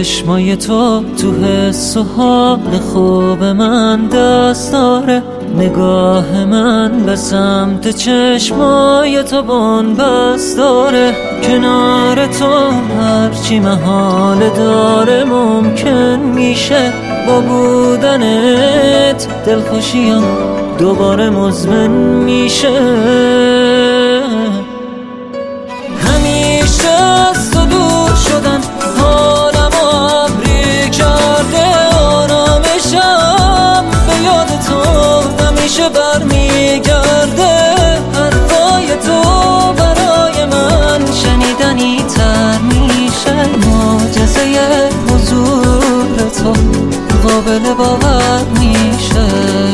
چشمای تو حس و حال خوب من دست داره. نگاه من به سمت چشمای تو بن‌بست داره. کنار تو هرچی محال داره ممکن میشه. با بودنت دلخوشیم دوباره مزمن میشه. همیشه از تو دور شدن حالم ابری کرده. آرامشم به یاد تو همیشه برمیگرده. حرفای تو برای من شنیدنی تر میشه. معجزه حضور تو قابل باور میشه.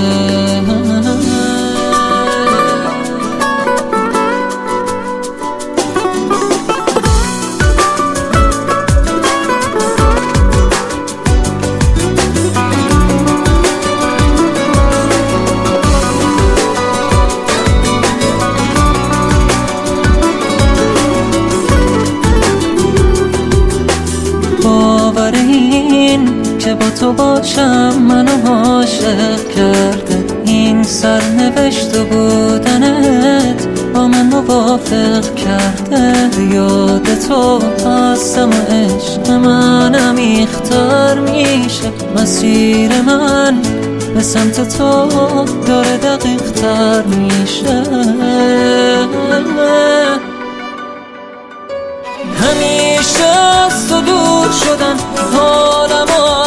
باور این که با تو باشم منو عاشق کرده. این سرنوشت و بودنت با من موافق کرده. یاد تو هستم و عشق من عمیق‌تر میشه. مسیر من به سمت تو داره دقیق‌تر میشه. همیشه از تو دور شدن حالم